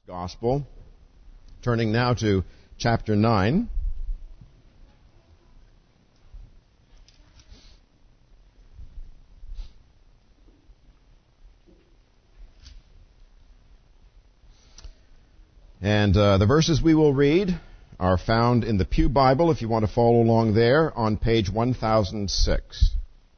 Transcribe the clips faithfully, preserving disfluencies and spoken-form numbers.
Gospel. Turning now to chapter nine. And uh, the verses we will read are found in the Pew Bible, if you want to follow along there, on page one thousand six.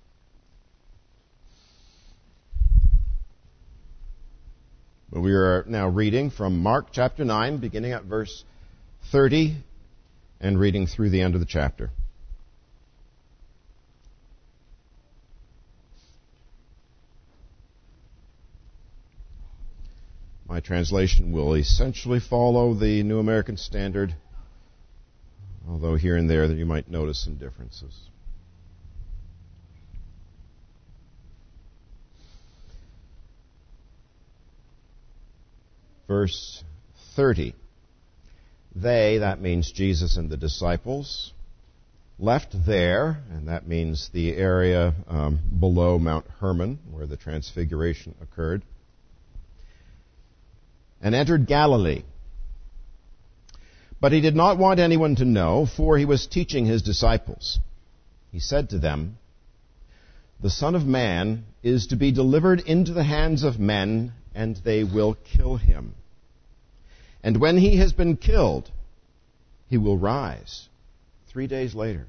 We are now reading from Mark chapter nine, beginning at verse thirty, and reading through the end of the chapter. My translation will essentially follow the New American Standard, although here and there you might notice some differences. Verse thirty. They, that means Jesus and the disciples, left there, and that means the area um, below Mount Hermon, where the Transfiguration occurred, and entered Galilee. But he did not want anyone to know, for he was teaching his disciples. He said to them, "The Son of Man is to be delivered into the hands of men, and they will kill him. And when he has been killed, he will rise three days later."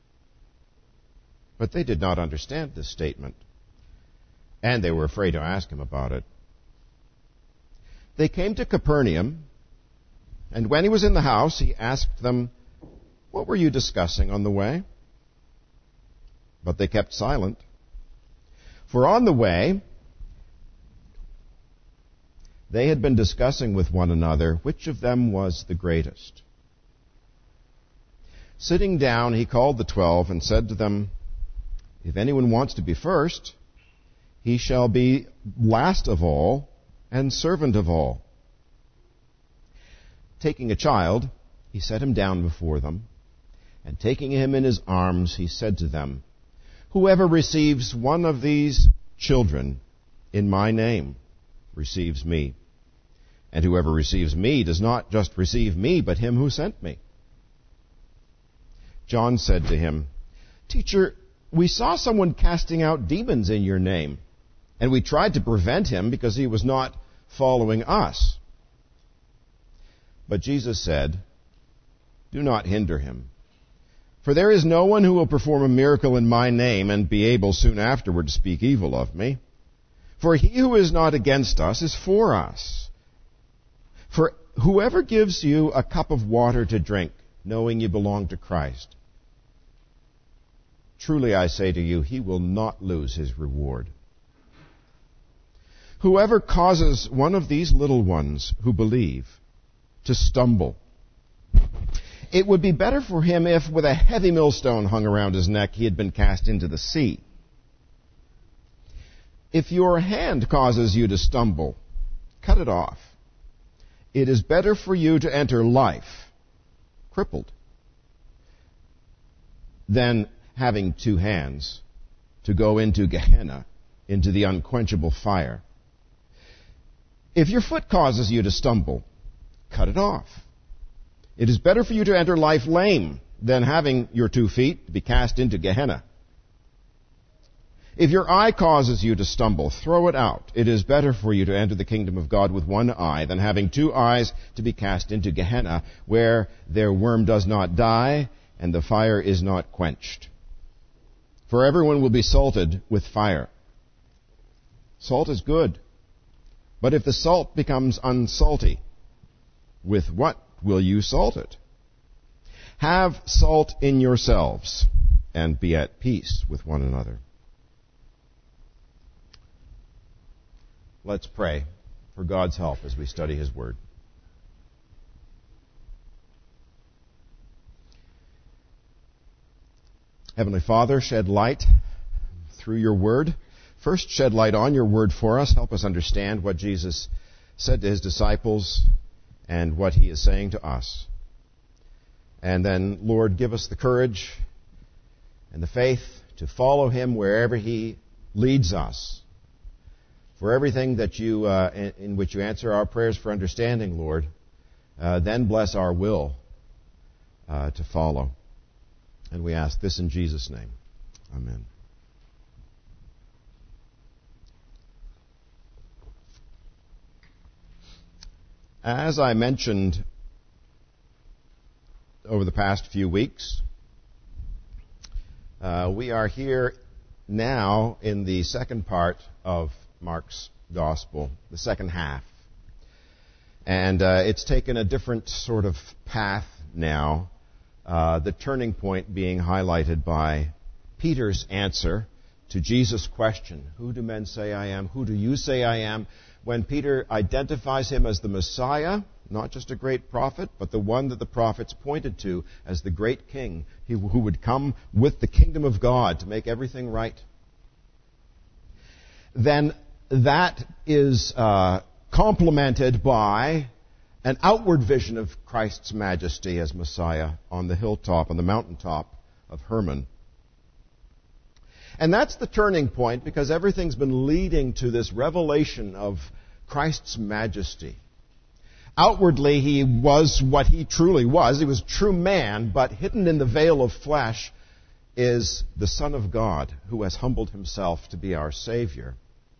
But they did not understand this statement, and they were afraid to ask him about it. They came to Capernaum, and when he was in the house, he asked them, "What were you discussing on the way?" But they kept silent. For on the way, they had been discussing with one another which of them was the greatest. Sitting down, he called the twelve and said to them, "If anyone wants to be first, he shall be last of all and servant of all." Taking a child, he set him down before them, and taking him in his arms, he said to them, "Whoever receives one of these children in my name receives me. And whoever receives me does not just receive me, but him who sent me." John said to him, "Teacher, we saw someone casting out demons in your name, and we tried to prevent him because he was not following us." But Jesus said, "Do not hinder him. For there is no one who will perform a miracle in my name and be able soon afterward to speak evil of me. For he who is not against us is for us. For whoever gives you a cup of water to drink, knowing you belong to Christ, truly I say to you, he will not lose his reward. Whoever causes one of these little ones who believe to stumble, it would be better for him if with a heavy millstone hung around his neck he had been cast into the sea. If your hand causes you to stumble, cut it off. It is better for you to enter life crippled than having two hands to go into Gehenna, into the unquenchable fire. If your foot causes you to stumble, cut it off. It is better for you to enter life lame than having your two feet to be cast into Gehenna. If your eye causes you to stumble, throw it out. It is better for you to enter the kingdom of God with one eye than having two eyes to be cast into Gehenna, where their worm does not die and the fire is not quenched. For everyone will be salted with fire. Salt is good, but if the salt becomes unsalty, with what will you salt it? Have salt in yourselves and be at peace with one another." Let's pray for God's help as we study His Word. Heavenly Father, shed light through your Word. First, shed light on your Word for us. Help us understand what Jesus said to His disciples and what He is saying to us. And then, Lord, give us the courage and the faith to follow Him wherever He leads us. for everything that you, uh, in, in which you answer our prayers for understanding, Lord. Uh, then bless our will uh, to follow. And we ask this in Jesus' name. Amen. As I mentioned over the past few weeks, uh, we are here now in the second part of Mark's Gospel, the second half. And uh, it's taken a different sort of path now, uh, the turning point being highlighted by Peter's answer to Jesus' question, who do men say I am? Who do you say I am? When Peter identifies him as the Messiah, not just a great prophet, but the one that the prophets pointed to as the great king who would come with the kingdom of God to make everything right, then that is uh, complemented by an outward vision of Christ's majesty as Messiah on the hilltop, on the mountaintop of Hermon. And that's the turning point, because everything's been leading to this revelation of Christ's majesty. Outwardly, he was what he truly was. He was true man, but hidden in the veil of flesh is the Son of God, who has humbled himself to be our Savior.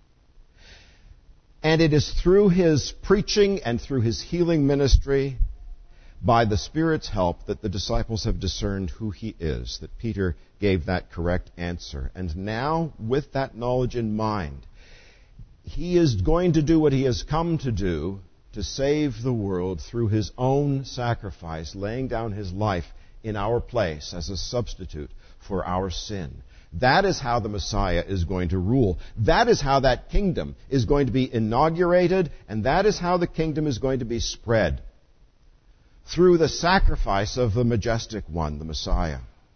And it is through his preaching and through his healing ministry, by the Spirit's help, that the disciples have discerned who he is, that Peter gave that correct answer. And now, with that knowledge in mind, he is going to do what he has come to do, to save the world through his own sacrifice, laying down his life in our place as a substitute for our sin. That is how the Messiah is going to rule. That is how that kingdom is going to be inaugurated, and that is how the kingdom is going to be spread, through the sacrifice of the majestic one, the Messiah.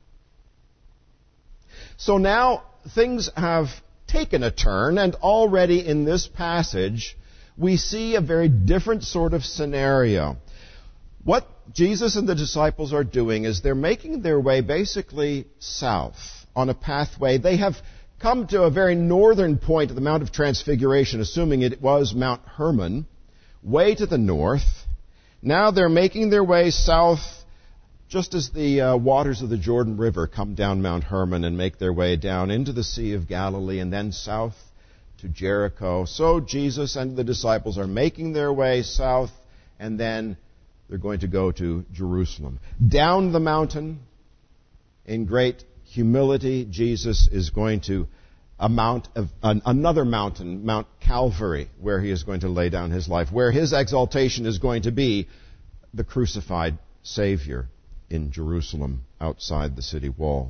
So now things have taken a turn, and already in this passage we see a very different sort of scenario. What Jesus and the disciples are doing is they're making their way basically south on a pathway. They have come to a very northern point of the Mount of Transfiguration, assuming it was Mount Hermon, way to the north. Now they're making their way south, just as the uh, waters of the Jordan River come down Mount Hermon and make their way down into the Sea of Galilee and then south to Jericho. So Jesus and the disciples are making their way south, and then they're going to go to Jerusalem. Down the mountain, in great humility, Jesus is going to a mount of, an, another mountain, Mount Calvary, where he is going to lay down his life, where his exaltation is going to be the crucified Savior in Jerusalem outside the city wall.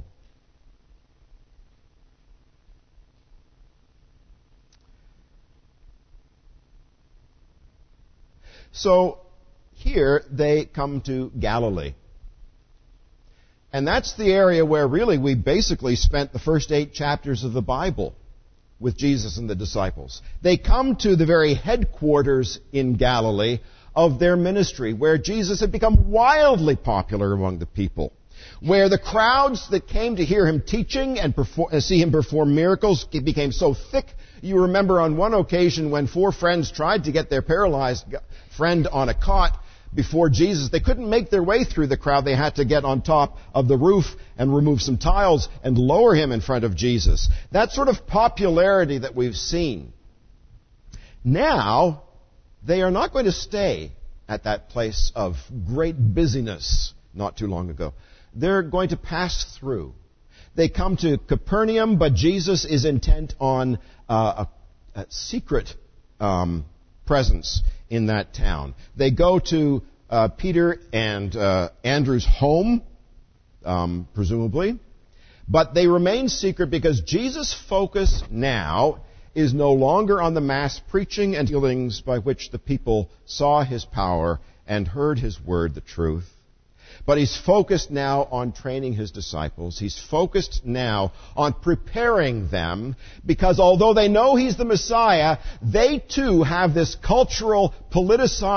So here they come to Galilee. And that's the area where really we basically spent the first eight chapters of the Bible with Jesus and the disciples. They come to the very headquarters in Galilee of their ministry, where Jesus had become wildly popular among the people, where the crowds that came to hear him teaching and perform, see him perform miracles became so thick. You remember on one occasion when four friends tried to get their paralyzed friend on a cot before Jesus. They couldn't make their way through the crowd. They had to get on top of the roof and remove some tiles and lower him in front of Jesus. That sort of popularity that we've seen. Now, they are not going to stay at that place of great busyness not too long ago. They're going to pass through. They come to Capernaum, but Jesus is intent on uh, a, a secret um, presence in that town. They go to uh, Peter and uh, Andrew's home, um, presumably, but they remain secret because Jesus' focus now is no longer on the mass preaching and healings by which the people saw his power and heard his word, the truth. But he's focused now on training his disciples. He's focused now on preparing them, because although they know he's the Messiah, they too have this cultural, politicized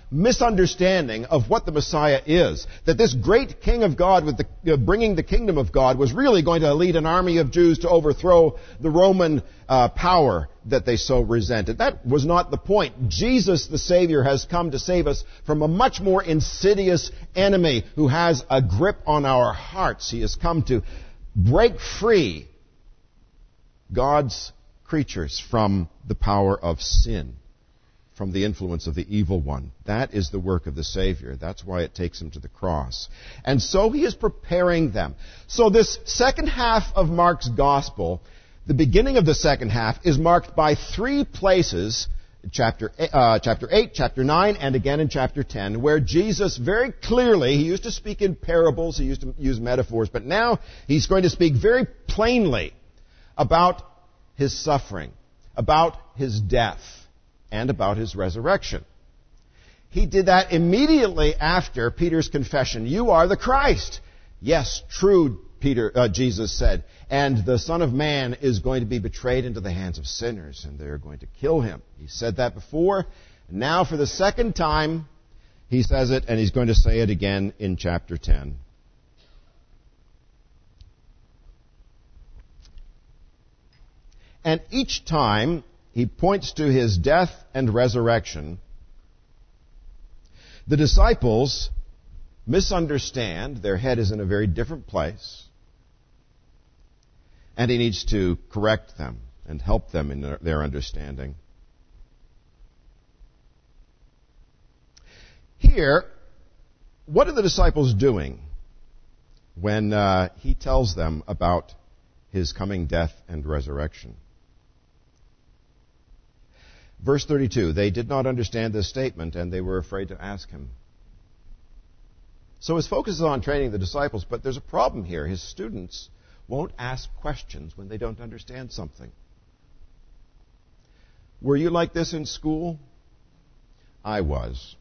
misunderstanding of what the Messiah is. That this great King of God, with the, uh, bringing the kingdom of God, was really going to lead an army of Jews to overthrow the Roman uh, power that they so resented. That was not the point. Jesus, the Savior, has come to save us from a much more insidious enemy who has a grip on our hearts. He has come to break free God's creatures from the power of sin, from the influence of the evil one. That is the work of the Savior. That's why it takes him to the cross. And so he is preparing them. So this second half of Mark's gospel, the beginning of the second half, is marked by three places, chapter, uh, chapter eight, chapter nine, and again in chapter ten, where Jesus very clearly, he used to speak in parables, he used to use metaphors, but now he's going to speak very plainly about his suffering, about his death, and about his resurrection. He did that immediately after Peter's confession, "You are the Christ." "Yes, true," Peter, uh, Jesus said, "and the Son of Man is going to be betrayed into the hands of sinners, and they're going to kill him." He said that before. And now for the second time, he says it, and he's going to say it again in chapter ten. And each time he points to his death and resurrection, the disciples misunderstand. Their head is in a very different place. And he needs to correct them and help them in their understanding. Here, what are the disciples doing when uh, he tells them about his coming death and resurrection? Verse thirty-two, they did not understand this statement, and they were afraid to ask him. So his focus is on training the disciples, but there's a problem here. His students won't ask questions when they don't understand something. Were you like this in school? I was.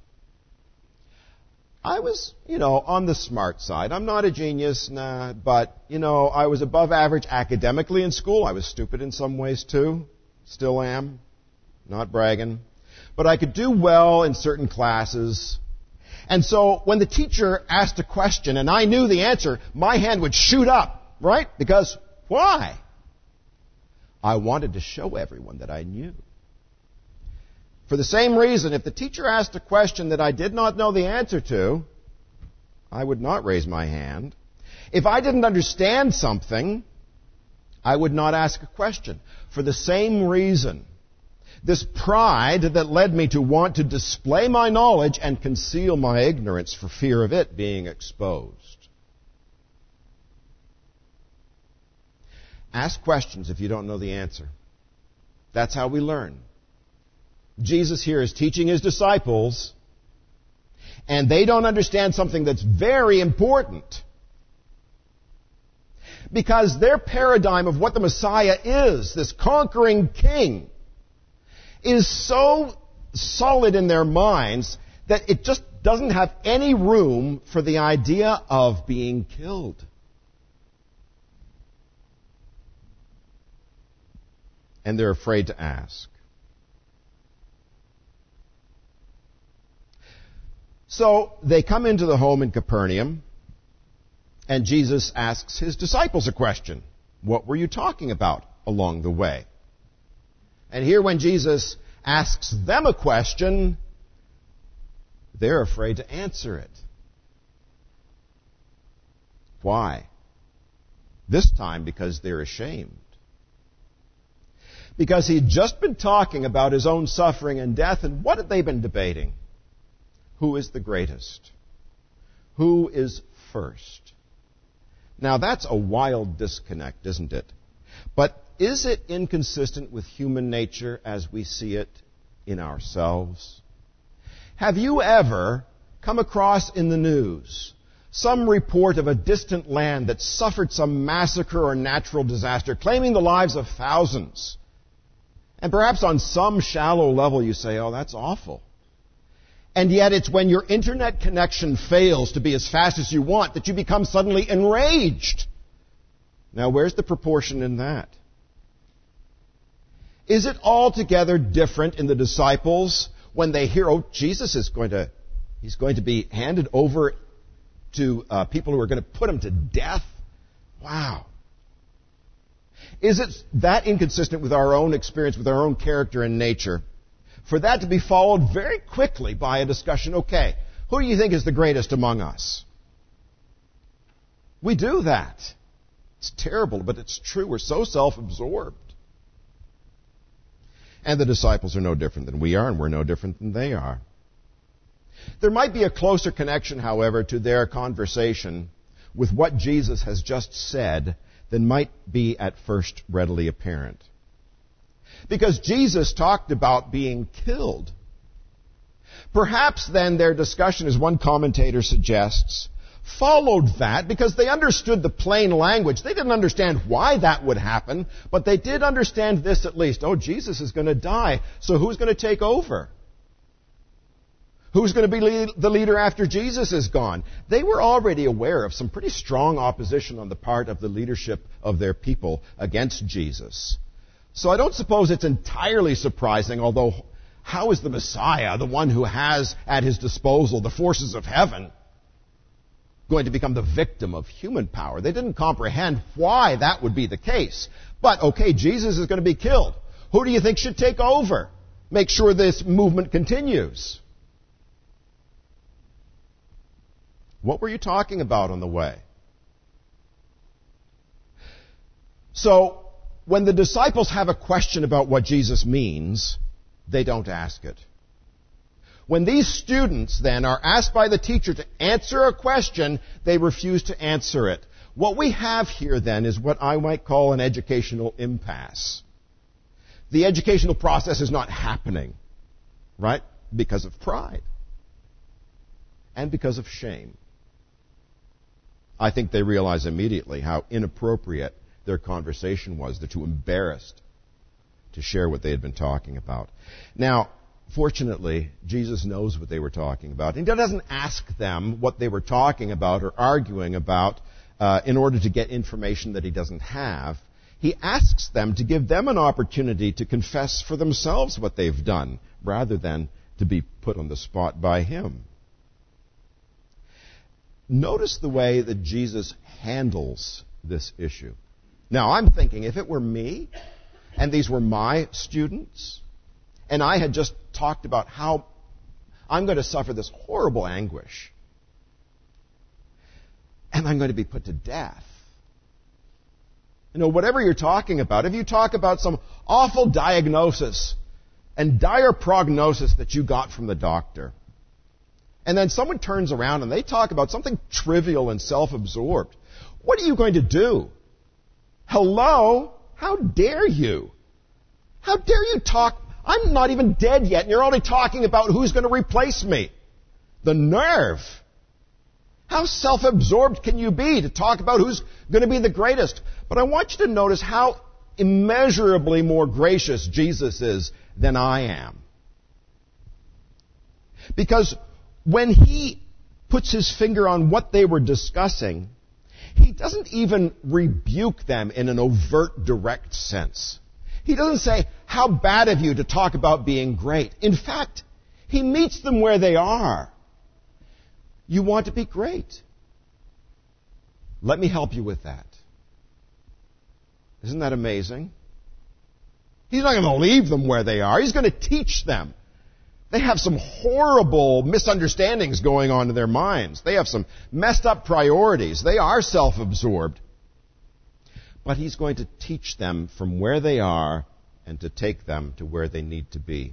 I was, you know, on the smart side. I'm not a genius, nah, but, you know, I was above average academically in school. I was stupid in some ways, too. Still am. Not bragging. But I could do well in certain classes. And so when the teacher asked a question and I knew the answer, my hand would shoot up, right? Because why? I wanted to show everyone that I knew. For the same reason, if the teacher asked a question that I did not know the answer to, I would not raise my hand. If I didn't understand something, I would not ask a question. For the same reason, this pride that led me to want to display my knowledge and conceal my ignorance for fear of it being exposed. Ask questions if you don't know the answer. That's how we learn. Jesus here is teaching his disciples, and they don't understand something that's very important. Because their paradigm of what the Messiah is, this conquering king, is so solid in their minds that it just doesn't have any room for the idea of being killed. And they're afraid to ask. So they come into the home in Capernaum, and Jesus asks his disciples a question. What were you talking about along the way? And here when Jesus asks them a question, they're afraid to answer it. Why? This time because they're ashamed. Because he'd just been talking about his own suffering and death, and what had they been debating? Who is the greatest? Who is first? Now that's a wild disconnect, isn't it? But is it inconsistent with human nature as we see it in ourselves? Have you ever come across in the news some report of a distant land that suffered some massacre or natural disaster, claiming the lives of thousands? And perhaps on some shallow level you say, oh, that's awful. And yet it's when your internet connection fails to be as fast as you want that you become suddenly enraged. Now, where's the proportion in that? Is it altogether different in the disciples when they hear, oh, Jesus is going to He's going to be handed over to uh, people who are going to put him to death. Wow. Is it that inconsistent with our own experience, with our own character and nature, for that to be followed very quickly by a discussion, okay, who do you think is the greatest among us? We do that. It's terrible, but it's true. We're so self-absorbed. And the disciples are no different than we are, and we're no different than they are. There might be a closer connection, however, to their conversation with what Jesus has just said than might be at first readily apparent. Because Jesus talked about being killed. Perhaps then their discussion, as one commentator suggests, followed that because they understood the plain language. They didn't understand why that would happen, but they did understand this at least. Oh, Jesus is going to die, so who's going to take over? Who's going to be lead, the leader after Jesus is gone? They were already aware of some pretty strong opposition on the part of the leadership of their people against Jesus. So I don't suppose it's entirely surprising, although how is the Messiah, the one who has at his disposal the forces of heaven, going to become the victim of human power? They didn't comprehend why that would be the case. But, okay, Jesus is going to be killed. Who do you think should take over? Make sure this movement continues. What were you talking about on the way? So, when the disciples have a question about what Jesus means, they don't ask it. When these students, then, are asked by the teacher to answer a question, they refuse to answer it. What we have here, then, is what I might call an educational impasse. The educational process is not happening, right? Because of pride. And because of shame. I think they realize immediately how inappropriate their conversation was. They're too embarrassed to share what they had been talking about. Now, fortunately, Jesus knows what they were talking about. And he doesn't ask them what they were talking about or arguing about uh, in order to get information that he doesn't have. He asks them to give them an opportunity to confess for themselves what they've done, rather than to be put on the spot by him. Notice the way that Jesus handles this issue. Now, I'm thinking, if it were me, and these were my students, and I had just talked about how I'm going to suffer this horrible anguish, and I'm going to be put to death. You know, whatever you're talking about, if you talk about some awful diagnosis and dire prognosis that you got from the doctor, and then someone turns around and they talk about something trivial and self-absorbed, what are you going to do? Hello? How dare you? How dare you talk? I'm not even dead yet, and you're already talking about who's going to replace me. The nerve. How self-absorbed can you be to talk about who's going to be the greatest? But I want you to notice how immeasurably more gracious Jesus is than I am. Because when he puts his finger on what they were discussing, he doesn't even rebuke them in an overt, direct sense. He doesn't say, how bad of you to talk about being great. In fact, he meets them where they are. You want to be great. Let me help you with that. Isn't that amazing? He's not going to leave them where they are. He's going to teach them. They have some horrible misunderstandings going on in their minds. They have some messed up priorities. They are self-absorbed. But he's going to teach them from where they are and to take them to where they need to be.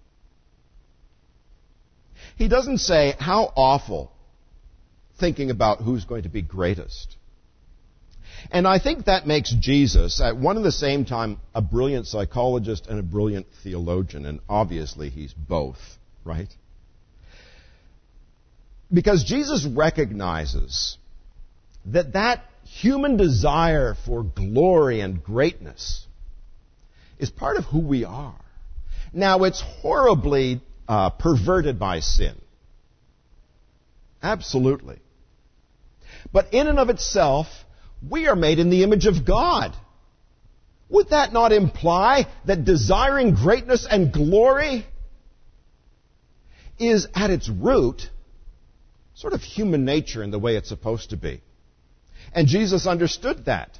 He doesn't say, how awful, thinking about who's going to be greatest. And I think that makes Jesus, at one and the same time, a brilliant psychologist and a brilliant theologian. And obviously he's both, right? Because Jesus recognizes that that human desire for glory and greatness is part of who we are. Now, it's horribly uh, perverted by sin. Absolutely. But in and of itself, we are made in the image of God. Would that not imply that desiring greatness and glory is at its root sort of human nature in the way it's supposed to be. And Jesus understood that.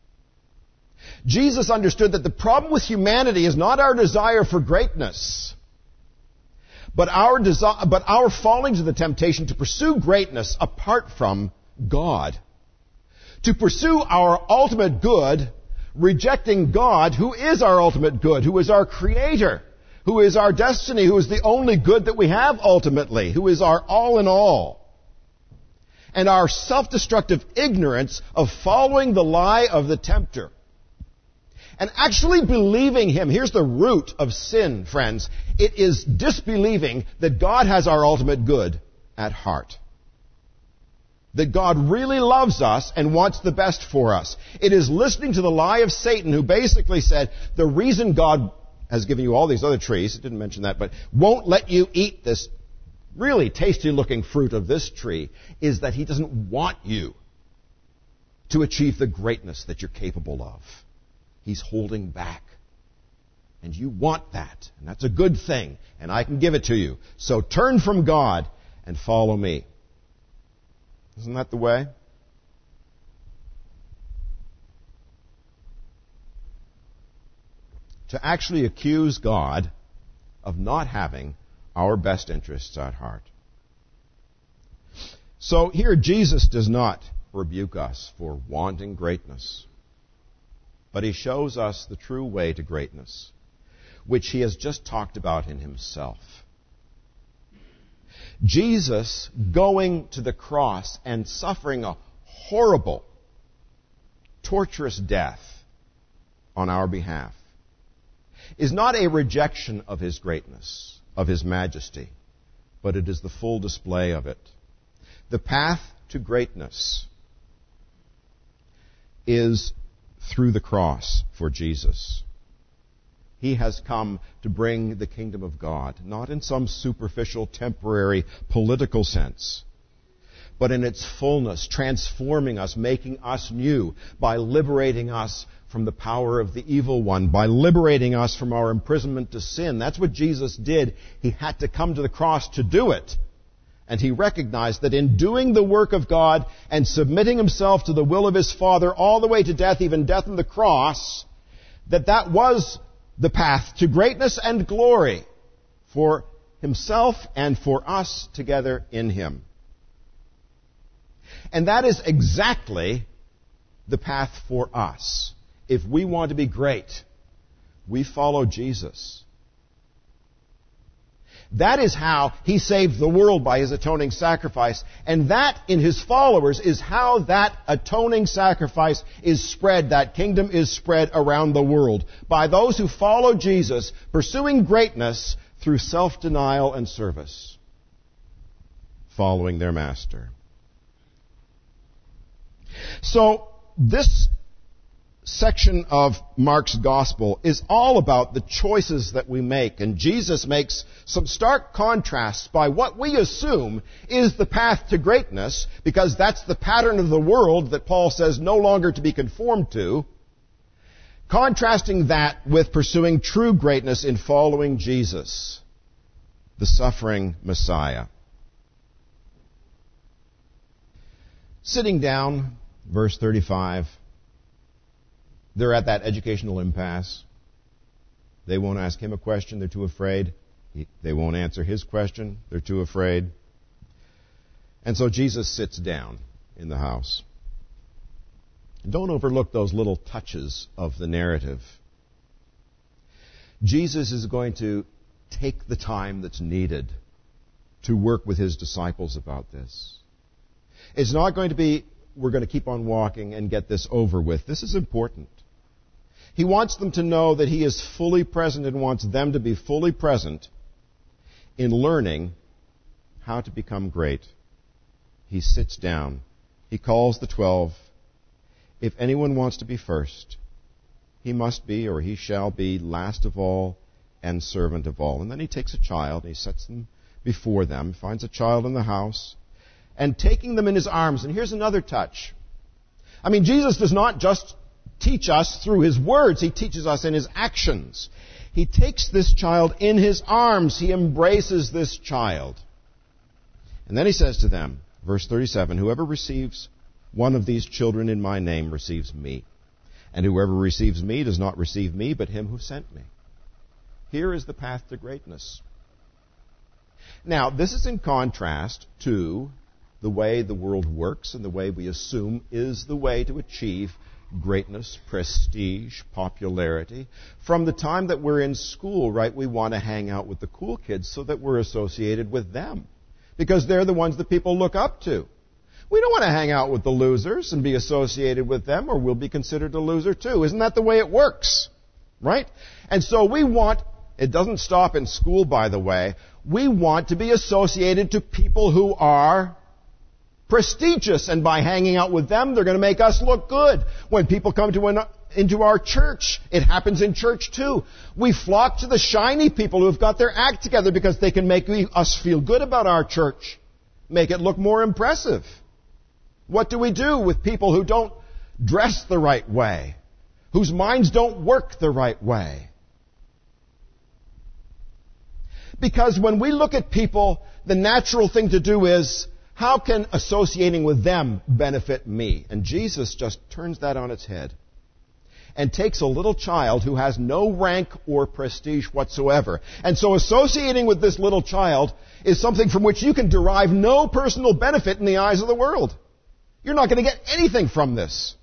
Jesus understood that the problem with humanity is not our desire for greatness, but our desire, but our falling to the temptation to pursue greatness apart from God. To pursue our ultimate good, rejecting God, who is our ultimate good, who is our Creator, who is our destiny, who is the only good that we have ultimately, who is our all in all. And our self-destructive ignorance of following the lie of the tempter. And actually believing him. Here's the root of sin, friends. It is disbelieving that God has our ultimate good at heart. That God really loves us and wants the best for us. It is listening to the lie of Satan, who basically said, the reason God has given you all these other trees, it didn't mention that, but won't let you eat this really tasty-looking fruit of this tree, is that he doesn't want you to achieve the greatness that you're capable of. He's holding back. And you want that. And that's a good thing. And I can give it to you. So turn from God and follow me. Isn't that the way? To actually accuse God of not having our best interests at heart. So here Jesus does not rebuke us for wanting greatness, but he shows us the true way to greatness, which he has just talked about in himself. Jesus going to the cross and suffering a horrible, torturous death on our behalf is not a rejection of his greatness, of his majesty, but it is the full display of it. The path to greatness is through the cross for Jesus. He has come to bring the kingdom of God, not in some superficial, temporary, political sense, but in its fullness, transforming us, making us new, by liberating us from the power of the evil one, by liberating us from our imprisonment to sin. That's what Jesus did. He had to come to the cross to do it. And he recognized that in doing the work of God and submitting himself to the will of his Father all the way to death, even death on the cross, that that was the path to greatness and glory for himself and for us together in him. And that is exactly the path for us. If we want to be great, we follow Jesus. That is how he saved the world by his atoning sacrifice. And that, in his followers, is how that atoning sacrifice is spread, that kingdom is spread around the world. By those who follow Jesus, pursuing greatness through self-denial and service, following their master. So, this section of Mark's gospel is all about the choices that we make. And Jesus makes some stark contrasts by what we assume is the path to greatness, because that's the pattern of the world that Paul says no longer to be conformed to, contrasting that with pursuing true greatness in following Jesus, the suffering Messiah. Sitting down, verse thirty-five, they're at that educational impasse. They won't ask him a question. They're too afraid. He, they won't answer his question. They're too afraid. And so Jesus sits down in the house. Don't overlook those little touches of the narrative. Jesus is going to take the time that's needed to work with his disciples about this. It's not going to be, we're going to keep on walking and get this over with. This is important. He wants them to know that he is fully present and wants them to be fully present in learning how to become great. He sits down. He calls the twelve. If anyone wants to be first, he must be, or he shall be, last of all and servant of all. And then he takes a child and he sets them before them, finds a child in the house, and taking them in his arms. And here's another touch. I mean, Jesus does not just teach us through his words. He teaches us in his actions. He takes this child in his arms. He embraces this child. And then he says to them, Verse thirty-seven, whoever receives one of these children in my name receives me. And whoever receives me does not receive me, but him who sent me. Here is the path to greatness. Now, this is in contrast to the way the world works and the way we assume is the way to achieve greatness, prestige, popularity. From the time that we're in school, right, we want to hang out with the cool kids so that we're associated with them, because they're the ones that people look up to. We don't want to hang out with the losers and be associated with them, or we'll be considered a loser too. Isn't that the way it works? Right? And so we want, it doesn't stop in school, by the way, we want to be associated to people who are prestigious, and by hanging out with them, they're going to make us look good. When people come to an, into our church, it happens in church too. We flock to the shiny people who have got their act together because they can make us feel good about our church, make it look more impressive. What do we do with people who don't dress the right way, whose minds don't work the right way? Because when we look at people, the natural thing to do is, how can associating with them benefit me? And Jesus just turns that on its head and takes a little child who has no rank or prestige whatsoever. And so associating with this little child is something from which you can derive no personal benefit in the eyes of the world. You're not going to get anything from this.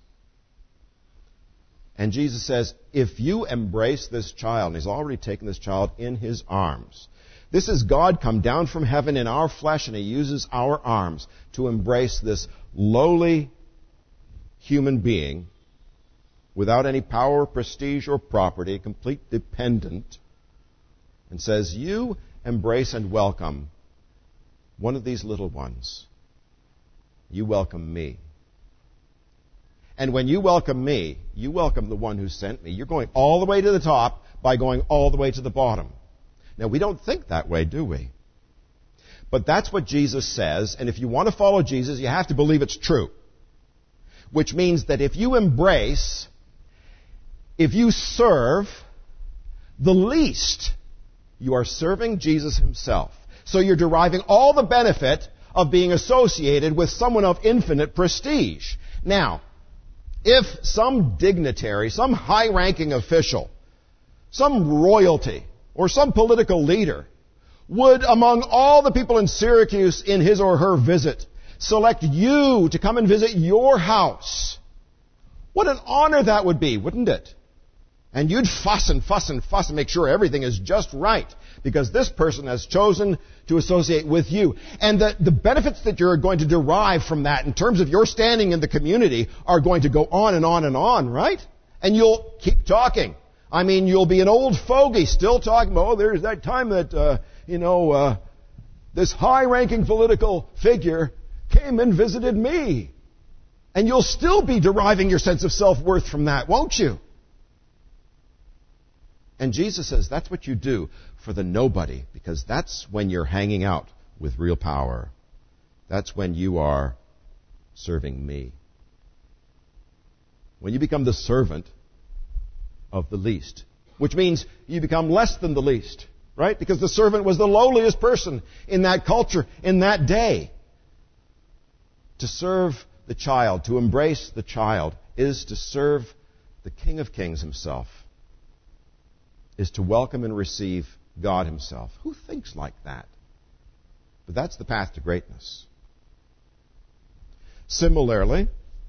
And Jesus says, if you embrace this child, and he's already taken this child in his arms. This is God come down from heaven in our flesh, and he uses our arms to embrace this lowly human being without any power, prestige, or property, complete dependent, and says, you embrace and welcome one of these little ones. You welcome me. And when you welcome me, you welcome the one who sent me. You're going all the way to the top by going all the way to the bottom. Now, we don't think that way, do we? But that's what Jesus says, and if you want to follow Jesus, you have to believe it's true. Which means that if you embrace, if you serve the least, you are serving Jesus himself. So you're deriving all the benefit of being associated with someone of infinite prestige. Now, if some dignitary, some high-ranking official, some royalty, or some political leader would, among all the people in Syracuse in his or her visit, select you to come and visit your house, what an honor that would be, wouldn't it? And you'd fuss and fuss and fuss and make sure everything is just right, because this person has chosen to associate with you. And the, the benefits that you're going to derive from that in terms of your standing in the community are going to go on and on and on, right? And you'll keep talking. I mean, you'll be an old fogey still talking about, oh, there's that time that, uh, you know, uh, this high-ranking political figure came and visited me. And you'll still be deriving your sense of self-worth from that, won't you? And Jesus says that's what you do for the nobody, because that's when you're hanging out with real power. That's when you are serving me. When you become the servant of the least, which means you become less than the least, right? Because the servant was the lowliest person in that culture, in that day. To serve the child, to embrace the child, is to serve the King of Kings himself, is to welcome and receive God himself. Who thinks like that? But that's the path to greatness. Similarly,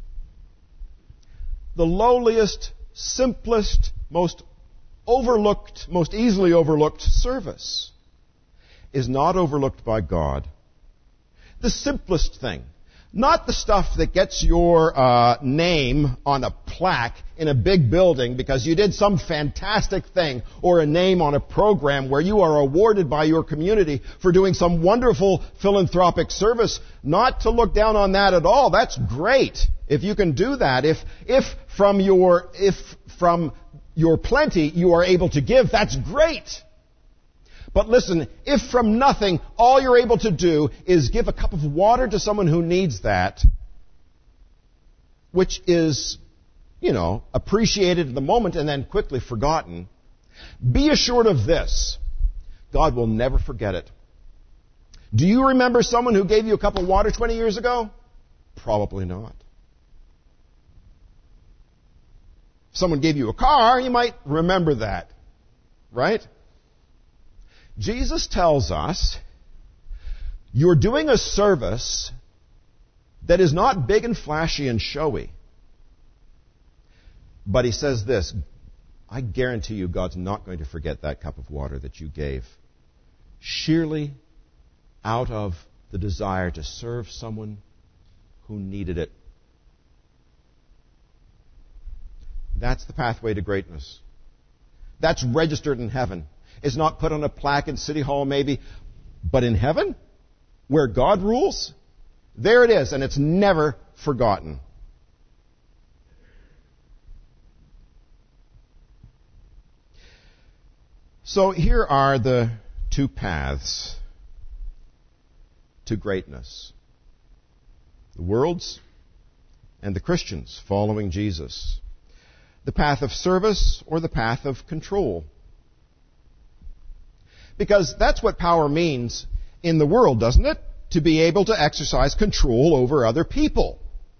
the lowliest, simplest, most overlooked, most easily overlooked service is not overlooked by God. The simplest thing. Not the stuff that gets your uh, name on a plaque in a big building because you did some fantastic thing, or a name on a program where you are awarded by your community for doing some wonderful philanthropic service. Not to look down on that at all. That's great if you can do that. If if from your if from your plenty you are able to give, that's great. But listen, if from nothing all you're able to do is give a cup of water to someone who needs that, which is, you know, appreciated in the moment and then quickly forgotten, be assured of this: God will never forget it. Do you remember someone who gave you a cup of water twenty years ago? Probably not. If someone gave you a car, you might remember that. Right? Jesus tells us you're doing a service that is not big and flashy and showy. But he says this, I guarantee you God's not going to forget that cup of water that you gave. Sheerly out of the desire to serve someone who needed it. That's the pathway to greatness. That's registered in heaven. It's not put on a plaque in City Hall maybe, but in heaven, where God rules, there it is, and it's never forgotten. So here are the two paths to greatness. The world's and the Christians following Jesus. The path of service or the path of control. Because that's what power means in the world, doesn't it? To be able to exercise control over other people.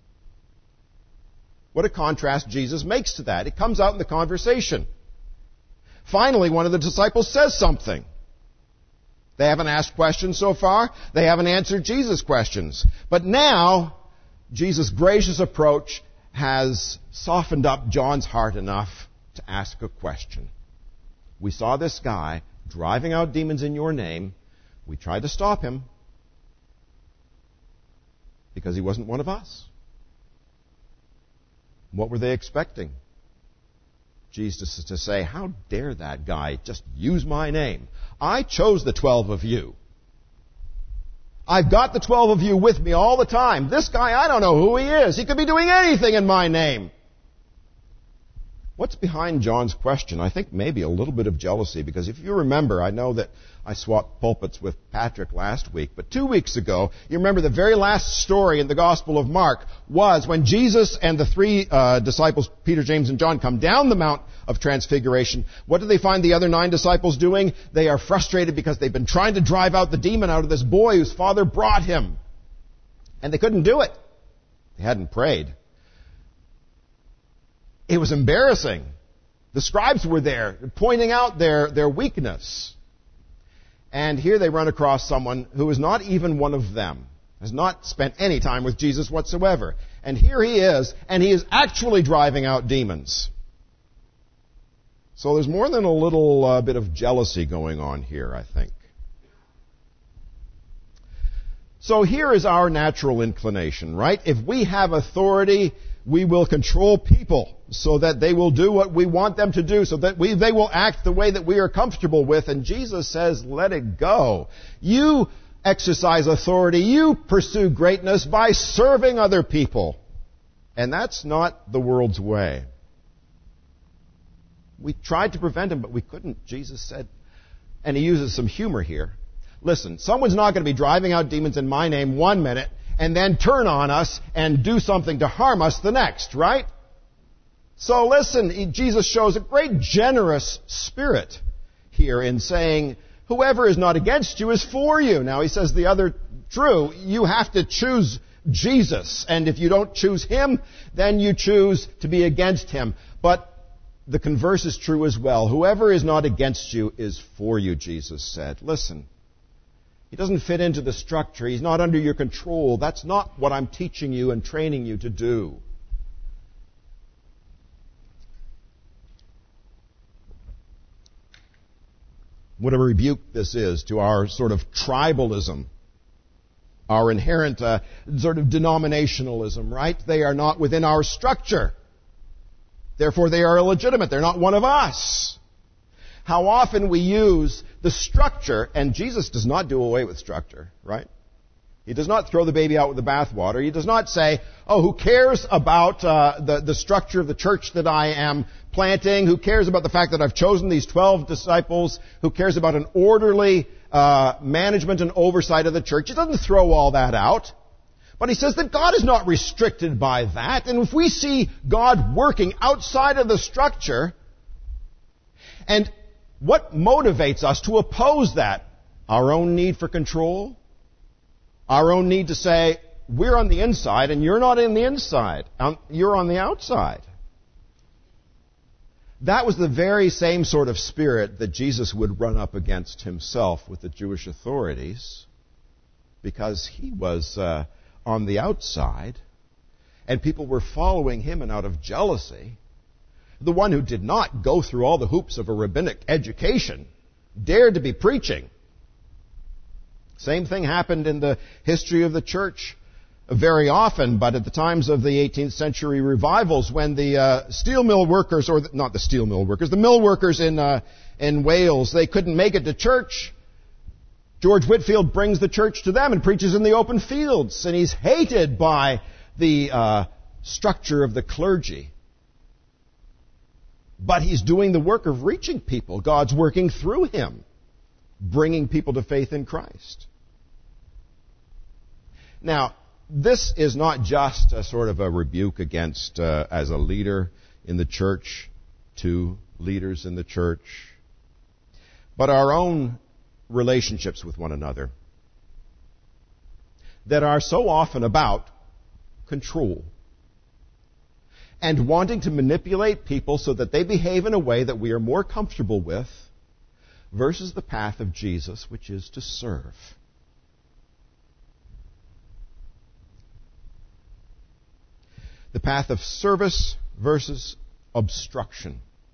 What a contrast Jesus makes to that. It comes out in the conversation. Finally, one of the disciples says something. They haven't asked questions so far. They haven't answered Jesus' questions. But now, Jesus' gracious approach has softened up John's heart enough to ask a question. We saw this guy driving out demons in your name. We tried to stop him because he wasn't one of us. What were they expecting? Jesus to say, how dare that guy just use my name? I chose the twelve of you. I've got the twelve of you with me all the time. This guy, I don't know who he is. He could be doing anything in my name. What's behind John's question? I think maybe a little bit of jealousy, because if you remember, I know that I swapped pulpits with Patrick last week, but two weeks ago, you remember the very last story in the Gospel of Mark was when Jesus and the three uh, disciples, Peter, James, and John, come down the Mount of Transfiguration. What do they find the other nine disciples doing? They are frustrated because they've been trying to drive out the demon out of this boy whose father brought him. And they couldn't do it. They hadn't prayed. It was embarrassing. The scribes were there, pointing out their, their weakness. And here they run across someone who is not even one of them, has not spent any time with Jesus whatsoever. And here he is, and he is actually driving out demons. So there's more than a little uh, bit of jealousy going on here, I think. So here is our natural inclination, right? If we have authority, we will control people so that they will do what we want them to do, so that we, they will act the way that we are comfortable with. And Jesus says, let it go. You exercise authority. You pursue greatness by serving other people. And that's not the world's way. We tried to prevent him, but we couldn't. Jesus said, and he uses some humor here. Listen, someone's not going to be driving out demons in my name one minute and then turn on us and do something to harm us the next, right? So listen, he, Jesus shows a great generous spirit here in saying, whoever is not against you is for you. Now he says the other true, you have to choose Jesus. And if you don't choose him, then you choose to be against him. But the converse is true as well. Whoever is not against you is for you, Jesus said. Listen. He doesn't fit into the structure. He's not under your control. That's not what I'm teaching you and training you to do. What a rebuke this is to our sort of tribalism, our inherent uh, sort of denominationalism, right? They are not within our structure. Therefore, they are illegitimate. They're not one of us. How often we use the structure, and Jesus does not do away with structure, right? He does not throw the baby out with the bathwater. He does not say, oh, who cares about uh, the, the structure of the church that I am planting? Who cares about the fact that I've chosen these twelve disciples? Who cares about an orderly uh, management and oversight of the church? He doesn't throw all that out. But he says that God is not restricted by that. And if we see God working outside of the structure, and what motivates us to oppose that? Our own need for control? Our own need to say, we're on the inside and you're not in the inside. You're on the outside. That was the very same sort of spirit that Jesus would run up against himself with the Jewish authorities, because he was uh, on the outside and people were following him, and out of jealousy, the one who did not go through all the hoops of a rabbinic education dared to be preaching. Same thing happened in the history of the church very often, but at the times of the eighteenth century revivals, when the uh, steel mill workers, or the, not the steel mill workers, the mill workers in uh, in Wales, they couldn't make it to church. George Whitefield brings the church to them and preaches in the open fields, and he's hated by the uh, structure of the clergy. But he's doing the work of reaching people. God's working through him, bringing people to faith in Christ. Now, this is not just a sort of a rebuke against, uh, as a leader in the church, to leaders in the church, but our own relationships with one another that are so often about control and wanting to manipulate people so that they behave in a way that we are more comfortable with, versus the path of Jesus, which is to serve. The path of service versus obstruction.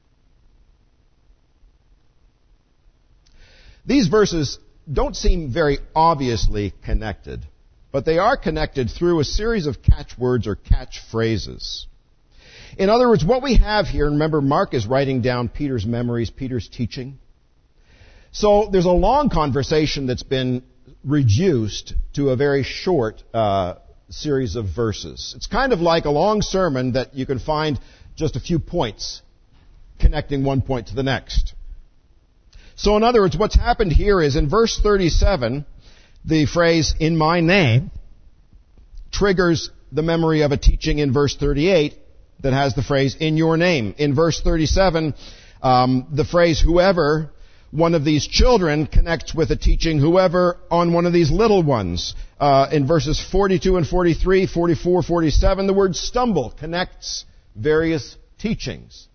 These verses don't seem very obviously connected, but they are connected through a series of catchwords or catchphrases. In other words, what we have here, and remember Mark is writing down Peter's memories, Peter's teaching. So there's a long conversation that's been reduced to a very short uh series of verses. It's kind of like a long sermon that you can find just a few points connecting one point to the next. So in other words, what's happened here is in verse thirty-seven, the phrase, "in my name," triggers the memory of a teaching in verse thirty-eight that has the phrase, "in your name." In verse thirty-seven, um, the phrase, "whoever one of these children," connects with a teaching, "whoever on one of these little ones." Uh, in verses forty-two and forty-three, forty-four, forty-seven, the word "stumble" connects various teachings.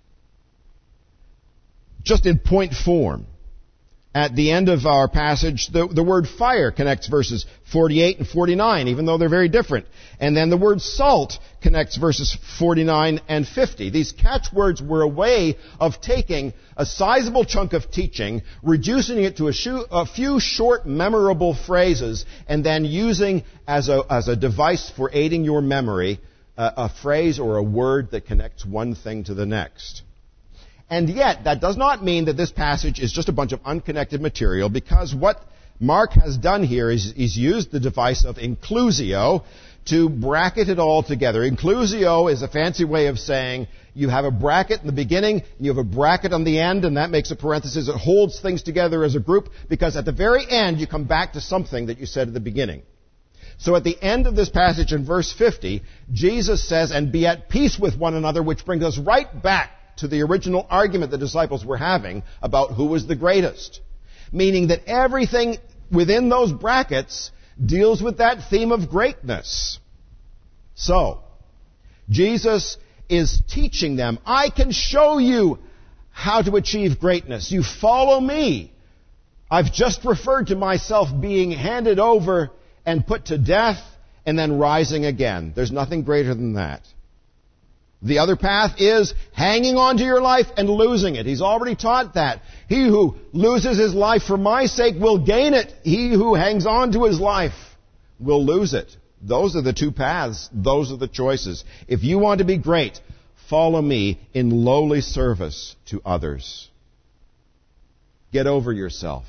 Just in point form. At the end of our passage, the, the word "fire" connects verses forty-eight and forty-nine, even though they're very different. And then the word "salt" connects verses forty-nine and fifty. These catchwords were a way of taking a sizable chunk of teaching, reducing it to a, shu- a few short, memorable phrases, and then using as a, as a device for aiding your memory a, a phrase or a word that connects one thing to the next. And yet, that does not mean that this passage is just a bunch of unconnected material, because what Mark has done here is he's used the device of inclusio to bracket it all together. Inclusio is a fancy way of saying you have a bracket in the beginning, and you have a bracket on the end, and that makes a parenthesis. It holds things together as a group, because at the very end you come back to something that you said at the beginning. So at the end of this passage in verse fifty, Jesus says, "and be at peace with one another," which brings us right back to the original argument the disciples were having about who was the greatest. Meaning that everything within those brackets deals with that theme of greatness. So, Jesus is teaching them, I can show you how to achieve greatness. You follow me. I've just referred to myself being handed over and put to death and then rising again. There's nothing greater than that. The other path is hanging on to your life and losing it. He's already taught that. He who loses his life for my sake will gain it. He who hangs on to his life will lose it. Those are the two paths. Those are the choices. If you want to be great, follow me in lowly service to others. Get over yourself,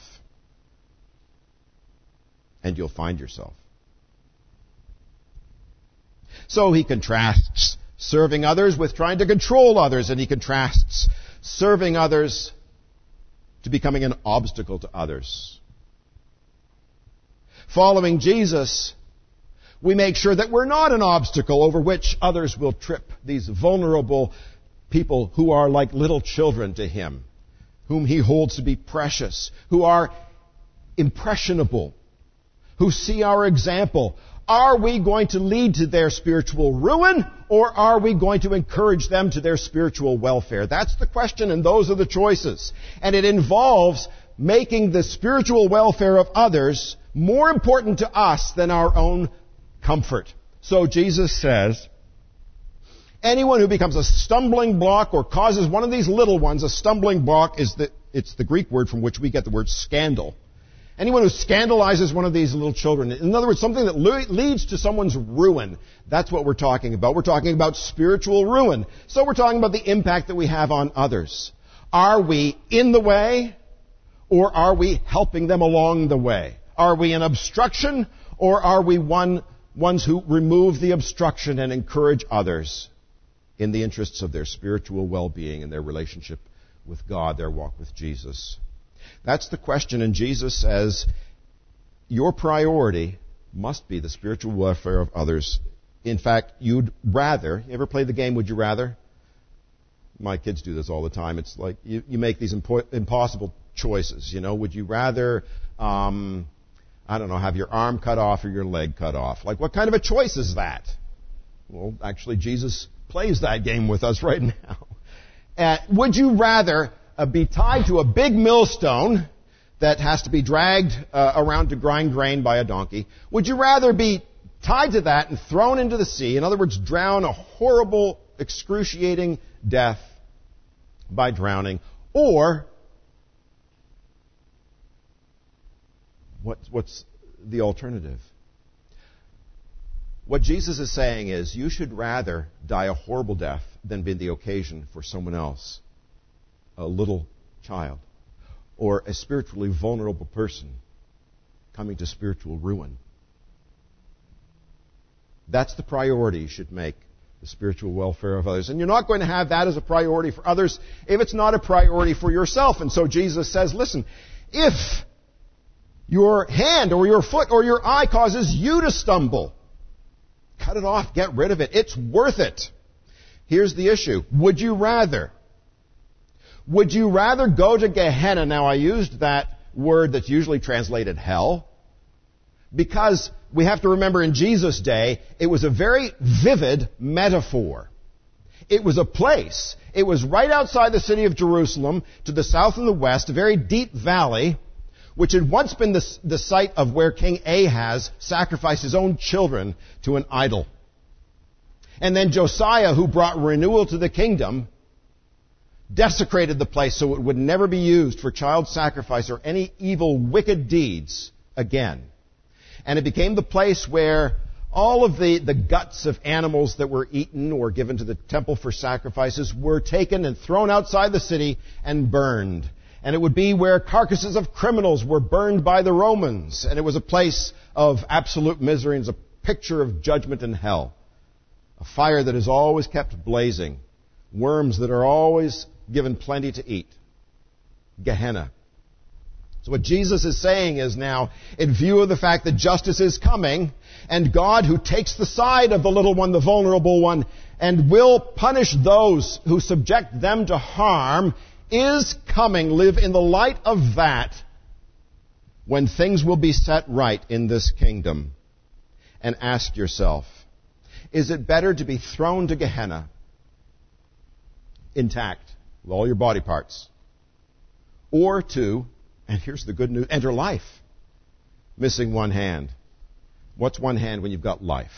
and you'll find yourself. So he contrasts serving others with trying to control others, and he contrasts serving others to becoming an obstacle to others. Following Jesus, we make sure that we're not an obstacle over which others will trip. These vulnerable people who are like little children to him, whom he holds to be precious, who are impressionable, who see our example. Are we going to lead to their spiritual ruin, or are we going to encourage them to their spiritual welfare? That's the question, and those are the choices. And it involves making the spiritual welfare of others more important to us than our own comfort. So Jesus says, anyone who becomes a stumbling block or causes one of these little ones, a stumbling block is the, it's the Greek word from which we get the word scandal. Anyone who scandalizes one of these little children, in other words, something that le- leads to someone's ruin, that's what we're talking about. We're talking about spiritual ruin. So we're talking about the impact that we have on others. Are we in the way, or are we helping them along the way? Are we an obstruction, or are we one, ones who remove the obstruction and encourage others in the interests of their spiritual well-being and their relationship with God, their walk with Jesus? That's the question, and Jesus says, your priority must be the spiritual welfare of others. In fact, you'd rather, you ever play the game, Would You Rather? My kids do this all the time. It's like you, you make these impo- impossible choices, you know. Would you rather, um, I don't know, have your arm cut off or your leg cut off? Like, what kind of a choice is that? Well, actually, Jesus plays that game with us right now. Uh, would you rather uh, be tied to a big millstone that has to be dragged uh, around to grind grain by a donkey? Would you rather be tied to that and thrown into the sea, in other words, drown a horrible, excruciating death by drowning, or what, what's the alternative? What Jesus is saying is, you should rather die a horrible death than be the occasion for someone else, a little child, or a spiritually vulnerable person coming to spiritual ruin. That's the priority you should make, the spiritual welfare of others. And you're not going to have that as a priority for others if it's not a priority for yourself. And so Jesus says, listen, if your hand or your foot or your eye causes you to stumble, cut it off, get rid of it. It's worth it. Here's the issue. Would you rather? Would you rather go to Gehenna? Now, I used that word that's usually translated hell, because we have to remember in Jesus' day, it was a very vivid metaphor. It was a place. It was right outside the city of Jerusalem, to the south and the west, a very deep valley, which had once been the, the site of where King Ahaz sacrificed his own children to an idol. And then Josiah, who brought renewal to the kingdom, desecrated the place so it would never be used for child sacrifice or any evil, wicked deeds again. And it became the place where all of the, the guts of animals that were eaten or given to the temple for sacrifices were taken and thrown outside the city and burned. And it would be where carcasses of criminals were burned by the Romans. And it was a place of absolute misery, and it's a picture of judgment in hell. A fire that is always kept blazing. Worms that are always given plenty to eat. Gehenna. So what Jesus is saying is now, in view of the fact that justice is coming, and God, who takes the side of the little one, the vulnerable one, and will punish those who subject them to harm, is coming. Live in the light of that when things will be set right in this kingdom. And ask yourself, is it better to be thrown to Gehenna intact with all your body parts, or to, and here's the good news, enter life missing one hand? What's one hand when you've got life?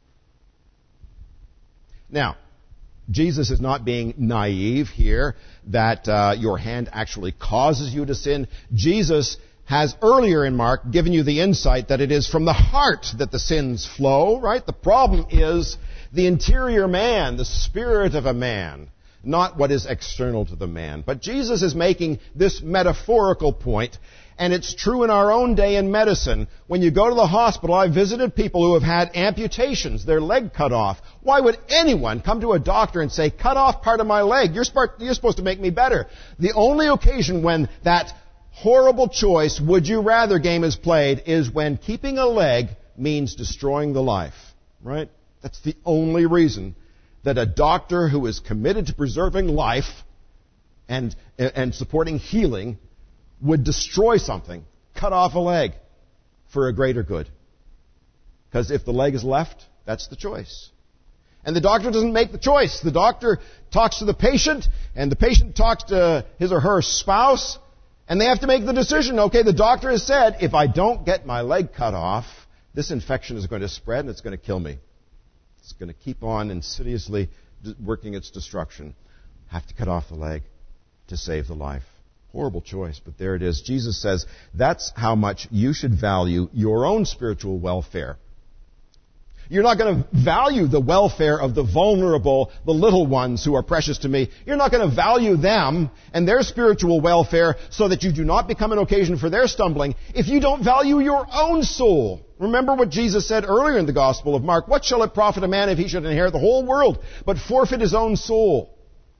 Now, Jesus is not being naive here that uh, your hand actually causes you to sin. Jesus has earlier in Mark given you the insight that it is from the heart that the sins flow, right? The problem is the interior man, the spirit of a man, not what is external to the man. But Jesus is making this metaphorical point, and it's true in our own day in medicine. When you go to the hospital, I visited people who have had amputations, their leg cut off. Why would anyone come to a doctor and say, cut off part of my leg, you're, sp- you're supposed to make me better? The only occasion when that horrible choice, would you rather game is played, is when keeping a leg means destroying the life, right? That's the only reason that a doctor who is committed to preserving life and, and supporting healing would destroy something, cut off a leg, for a greater good. Because if the leg is left, that's the choice. And the doctor doesn't make the choice. The doctor talks to the patient, and the patient talks to his or her spouse, and they have to make the decision. Okay, the doctor has said, if I don't get my leg cut off, this infection is going to spread and it's going to kill me. It's going to keep on insidiously working its destruction. Have to cut off the leg to save the life. Horrible choice, but there it is. Jesus says that's how much you should value your own spiritual welfare. You're not going to value the welfare of the vulnerable, the little ones who are precious to me. You're not going to value them and their spiritual welfare so that you do not become an occasion for their stumbling if you don't value your own soul. Remember what Jesus said earlier in the Gospel of Mark. What shall it profit a man if he should inherit the whole world but forfeit his own soul?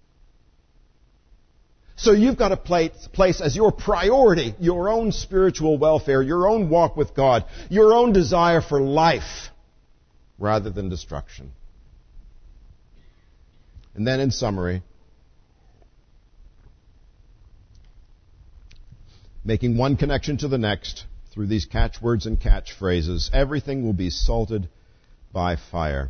So you've got to place as your priority your own spiritual welfare, your own walk with God, your own desire for life, rather than destruction. And then in summary, making one connection to the next through these catchwords and catchphrases, everything will be salted by fire.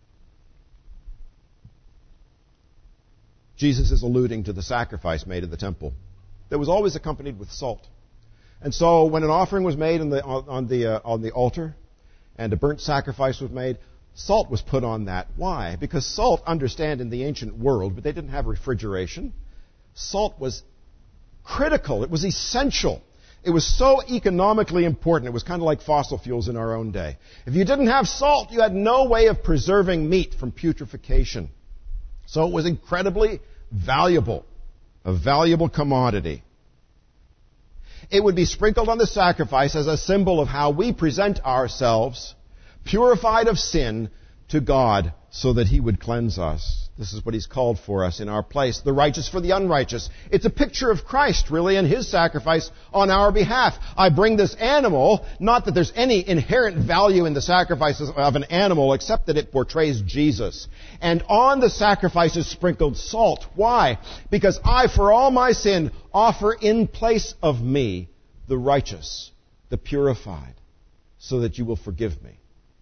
Jesus is alluding to the sacrifice made at the temple that was always accompanied with salt. And so when an offering was made on the, on the, uh, on the altar, and a burnt sacrifice was made, salt was put on that. Why? Because salt, understand in the ancient world, but they didn't have refrigeration. Salt was critical. It was essential. It was so economically important. It was kind of like fossil fuels in our own day. If you didn't have salt, you had no way of preserving meat from putrefaction. So it was incredibly valuable, a valuable commodity. It would be sprinkled on the sacrifice as a symbol of how we present ourselves, purified of sin, to God so that He would cleanse us. This is what He's called for us in our place. The righteous for the unrighteous. It's a picture of Christ, really, and His sacrifice on our behalf. I bring this animal, not that there's any inherent value in the sacrifices of an animal, except that it portrays Jesus. And on the sacrifice is sprinkled salt. Why? Because I, for all my sin, offer in place of me the righteous, the purified, so that you will forgive me.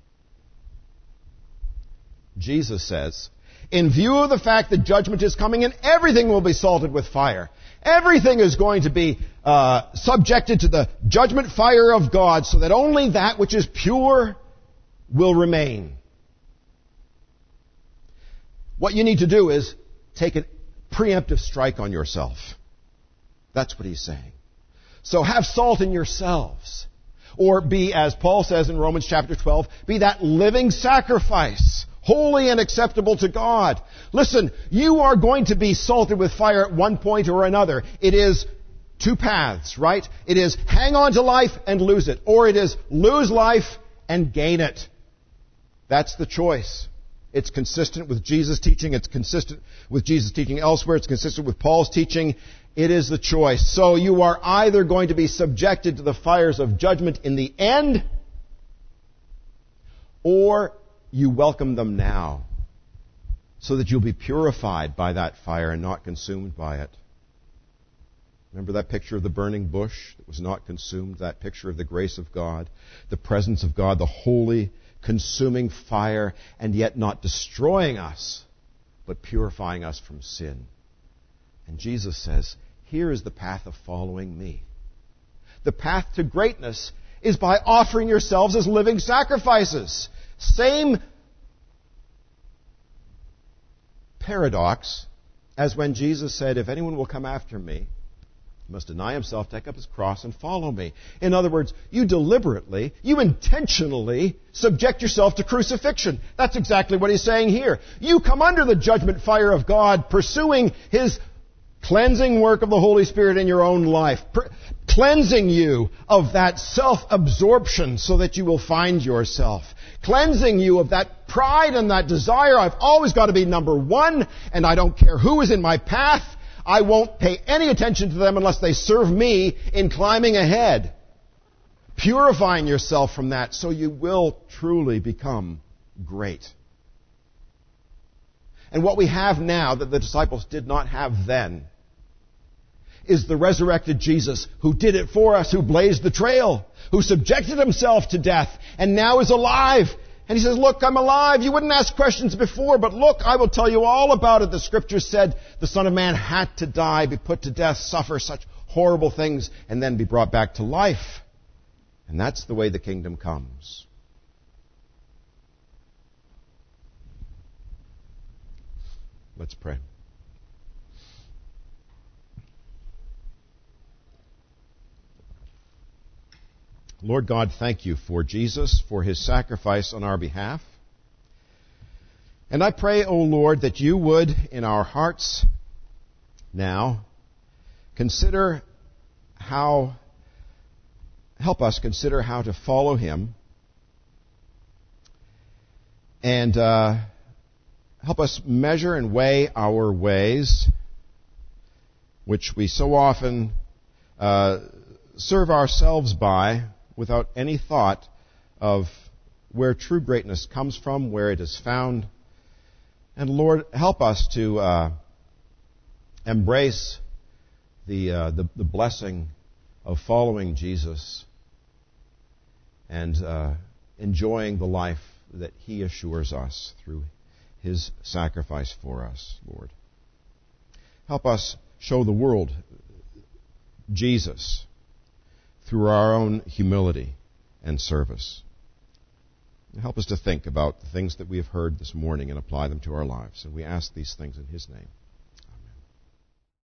Jesus says, in view of the fact that judgment is coming and everything will be salted with fire, everything is going to be uh, subjected to the judgment fire of God so that only that which is pure will remain. What you need to do is take a preemptive strike on yourself. That's what he's saying. So have salt in yourselves. Or be, as Paul says in Romans chapter twelve, be that living sacrifice, holy and acceptable to God. Listen, you are going to be salted with fire at one point or another. It is two paths, right? It is hang on to life and lose it. Or it is lose life and gain it. That's the choice. It's consistent with Jesus' teaching. It's consistent with Jesus' teaching elsewhere. It's consistent with Paul's teaching. It is the choice. So you are either going to be subjected to the fires of judgment in the end, or you welcome them now, so that you'll be purified by that fire and not consumed by it. Remember that picture of the burning bush that was not consumed? That picture of the grace of God, the presence of God, the holy, consuming fire, and yet not destroying us, but purifying us from sin. And Jesus says, here is the path of following me. The path to greatness is by offering yourselves as living sacrifices. Same paradox as when Jesus said, if anyone will come after me, he must deny himself, take up his cross, and follow me. In other words, you deliberately, you intentionally subject yourself to crucifixion. That's exactly what he's saying here. You come under the judgment fire of God, pursuing His cleansing work of the Holy Spirit in your own life, per- cleansing you of that self-absorption so that you will find yourself, cleansing you of that pride and that desire. I've always got to be number one, and I don't care who is in my path. I won't pay any attention to them unless they serve me in climbing ahead. Purifying yourself from that so you will truly become great. And what we have now that the disciples did not have then is the resurrected Jesus who did it for us, who blazed the trail, who subjected himself to death, and now is alive. And he says, look, I'm alive. You wouldn't ask questions before, but look, I will tell you all about it. The Scriptures said the Son of Man had to die, be put to death, suffer such horrible things, and then be brought back to life. And that's the way the kingdom comes. Let's pray. Lord God, thank you for Jesus, for his sacrifice on our behalf. And I pray, O Lord, that you would, in our hearts now, consider how, help us consider how to follow him, and uh, help us measure and weigh our ways, which we so often uh, serve ourselves by, without any thought of where true greatness comes from, where it is found. And Lord, help us to uh, embrace the, uh, the the blessing of following Jesus and uh, enjoying the life that he assures us through his sacrifice for us, Lord. Help us show the world Jesus through our own humility and service. Help us to think about the things that we have heard this morning and apply them to our lives. And we ask these things in his name.